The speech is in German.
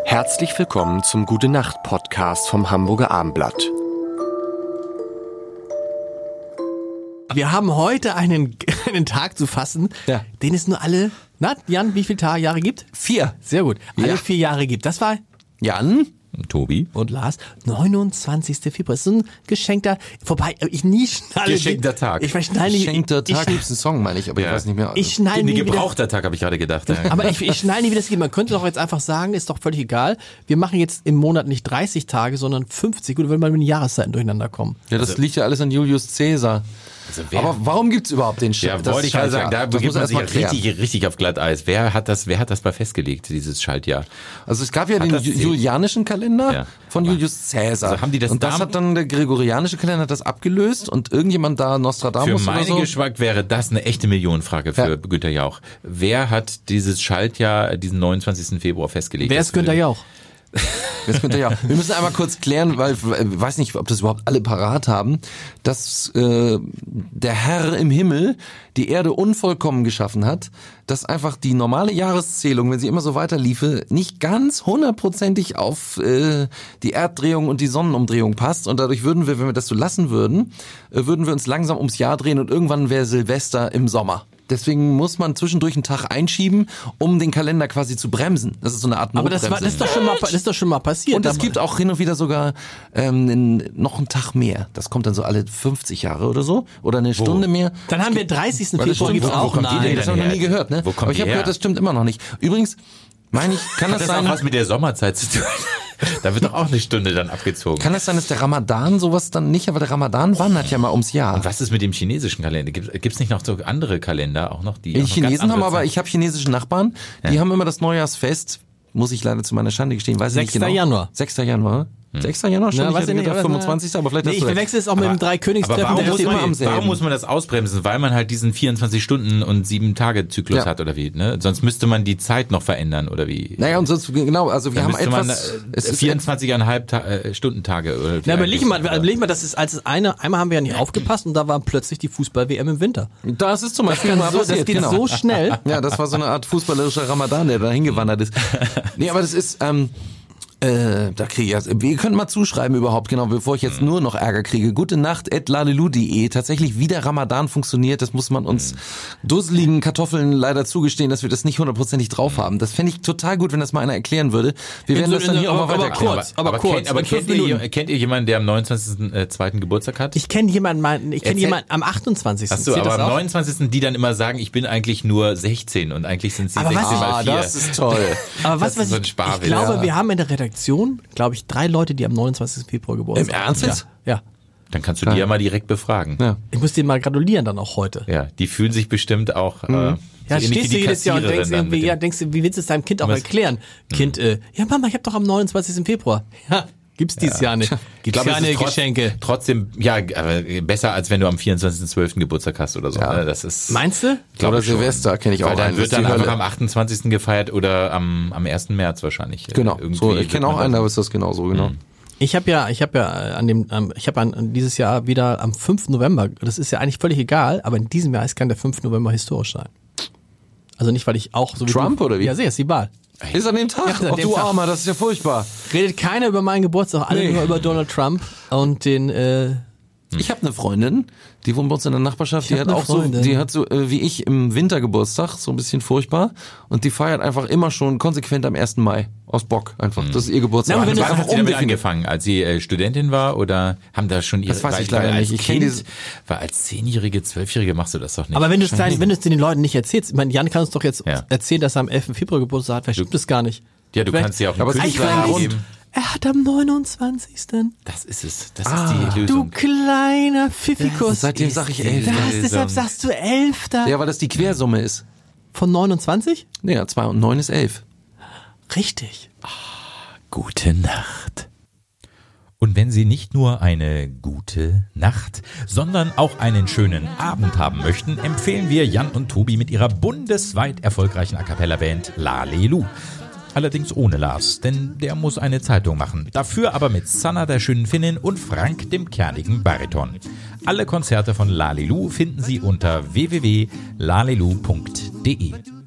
Herzlich willkommen zum Gute-Nacht-Podcast vom Hamburger Abendblatt. Wir haben heute einen Tag zu fassen, den es nur alle, Jan, wie viele Jahre gibt? 4. Sehr gut. Alle 4 Jahre gibt. Das war Jan, Tobi und Lars. 29. Februar. Das ist ein geschenkter, vorbei, ich nie schnalle. Geschenkter Tag. geschenkter Tag gibt es einen Song, meine ich, aber ich weiß nicht mehr. Ich schnalle nie Gebrauchter Tag, habe ich gerade gedacht. Ja. Aber ich schnalle nie, wie das geht. Man könnte doch jetzt einfach sagen, ist doch völlig egal. Wir machen jetzt im Monat nicht 30 Tage, sondern 50. Gut, wenn wir mit den Jahreszeiten durcheinander kommen. Ja, das liegt ja alles an Julius Caesar. Aber warum gibt's überhaupt den Ja, wollte ich gerade sagen, da begibt man sich richtig auf Glatteis. Wer hat das mal festgelegt, dieses Schaltjahr? Also es gab ja den julianischen Kalender von Julius Caesar. Also haben die das und das hat dann der gregorianische Kalender das abgelöst und irgendjemand da, Nostradamus für oder so. meinen Geschmack wäre das eine echte Millionenfrage für Günter Jauch. Wer hat dieses Schaltjahr, diesen 29. Februar festgelegt? Wer ist Günter Jauch? Wir müssen einmal kurz klären, weil ich weiß nicht, ob das überhaupt alle parat haben, dass der Herr im Himmel die Erde unvollkommen geschaffen hat, dass einfach die normale Jahreszählung, wenn sie immer so weiterliefe, nicht ganz 100% auf die Erddrehung und die Sonnenumdrehung passt und dadurch würden wir, wenn wir das so lassen würden, würden wir uns langsam ums Jahr drehen und irgendwann wäre Silvester im Sommer. Deswegen muss man zwischendurch einen Tag einschieben, um den Kalender quasi zu bremsen. Das ist so eine Art Notbremse. Aber das ist doch schon mal passiert. Und es gibt auch hin und wieder sogar noch einen Tag mehr. Das kommt dann so alle 50 Jahre oder so. Oder eine Stunde mehr. Dann haben wir 30. Februar gibt's auch. Nein, das habe ich noch nie gehört. Ne? Aber ich habe gehört, das stimmt immer noch nicht. Übrigens, meine ich, kann das sein... Hat das auch was mit der Sommerzeit zu tun? Da wird doch auch eine Stunde dann abgezogen. Kann das sein, dass der Ramadan sowas dann nicht, aber der Ramadan wandert ja mal ums Jahr. Und was ist mit dem chinesischen Kalender? Gibt's nicht noch so andere Kalender auch noch? Die Chinesen haben aber, ich habe chinesische Nachbarn, die haben immer das Neujahrsfest, muss ich leider zu meiner Schande gestehen, weiß ich nicht genau. 6. Januar. 6. Januar? 6. Januar schon? Na, ich hätte gedacht 25. Aber vielleicht hast du ich verwechsel es auch mit dem Dreikönigstreffen. Aber warum muss man das ausbremsen? Weil man halt diesen 24-Stunden- und 7-Tage-Zyklus hat, oder wie? Ne? Sonst müsste man die Zeit noch verändern, oder wie? Naja, und sonst, genau, also wir haben etwas... 24,5 Stundentage. Oder na, überleg mal, das ist, einmal haben wir ja nicht aufgepasst und da war plötzlich die Fußball-WM im Winter. Das ist zum Beispiel mal passiert. Das geht so schnell. Ja, das war so eine Art fußballerischer Ramadan, der da hingewandert ist. Nee, aber das ist... da kriege ich wir können mal zuschreiben überhaupt, genau, bevor ich jetzt nur noch Ärger kriege. Gutenacht@lalelu.de. Tatsächlich, wie der Ramadan funktioniert, das muss man uns dusseligen Kartoffeln leider zugestehen, dass wir das nicht 100% drauf haben. Das fände ich total gut, wenn das mal einer erklären würde. Wir werden das dann hier auch mal weiter erklären. Aber kennt ihr jemanden, der am 29.2. Geburtstag hat? Ich kenne jemanden am 28. Achso, aber am 29. die dann immer sagen, ich bin eigentlich nur 16 und eigentlich sind sie 16 mal 4. Das ist toll. Aber was so ein ich glaube, wir haben in der Redaktion, glaube ich, 3 Leute, die am 29. Februar Geburtstag haben. Im Ernst jetzt? Ja. Dann kannst du die ja mal direkt befragen. Ja. Ich muss denen mal gratulieren dann auch heute. Ja, die fühlen sich bestimmt auch ja, stehst du jedes Jahr und denkst, wie willst du es deinem Kind auch erklären? Kind, ja Mama, ich habe doch am 29. Februar. Ja, gibt's dieses Jahr nicht. Gibt's keine Geschenke. Trotzdem, ja, aber besser als wenn du am 24.12. Geburtstag hast oder so. Ja. Das ist, meinst du? Oder Silvester kenne ich auch. Weil dann wird dann einfach am 28. gefeiert oder am 1. März wahrscheinlich. Genau. So, ich kenne auch einen, aber ist das genauso, genau. Ich habe dieses Jahr wieder am 5. November, das ist ja eigentlich völlig egal, aber in diesem Jahr kann der 5. November historisch sein. Also nicht, weil ich auch so wie Trump oder wie? Ja, sehr, ist die Wahl. Ist an dem Tag? Ja, Ach du Armer, das ist ja furchtbar. Redet keiner über meinen Geburtstag, alle nur über Donald Trump und den Ich habe eine Freundin, die wohnt bei uns in der Nachbarschaft, die hat auch Freundin. Die hat so wie ich im Winter Geburtstag, so ein bisschen furchtbar, und die feiert einfach immer schon konsequent am 1. Mai aus Bock einfach. Das ist ihr Geburtstag. Na, wenn hat sie damit angefangen, als sie Studentin war oder haben da schon ihre... Das weiß ich leider nicht. Ich kenne weil als 10-Jährige, 12-Jährige machst du das doch nicht. Aber wenn du es den Leuten nicht erzählst, ich meine, Jan kann uns doch jetzt erzählen, dass er am 11. Februar Geburtstag hat, vielleicht stimmt das gar nicht. Ja, du kannst ja auch einen Künstler geben. Er hat am 29. Das ist es. Das ist die Du Lösung. kleiner Pfiffikus. Seitdem sage ich 11. Deshalb sagst du 11. Ja, weil das die Quersumme ist. Von 29? Ja, 2 und 9 ist 11. Richtig. Gute Nacht. Und wenn Sie nicht nur eine gute Nacht, sondern auch einen schönen Abend haben möchten, empfehlen wir Jan und Tobi mit ihrer bundesweit erfolgreichen A-Cappella-Band Lalelu. Allerdings ohne Lars, denn der muss eine Zeitung machen. Dafür aber mit Sanna, der schönen Finnin, und Frank, dem kernigen Bariton. Alle Konzerte von Lalelu finden Sie unter www.lalelu.de.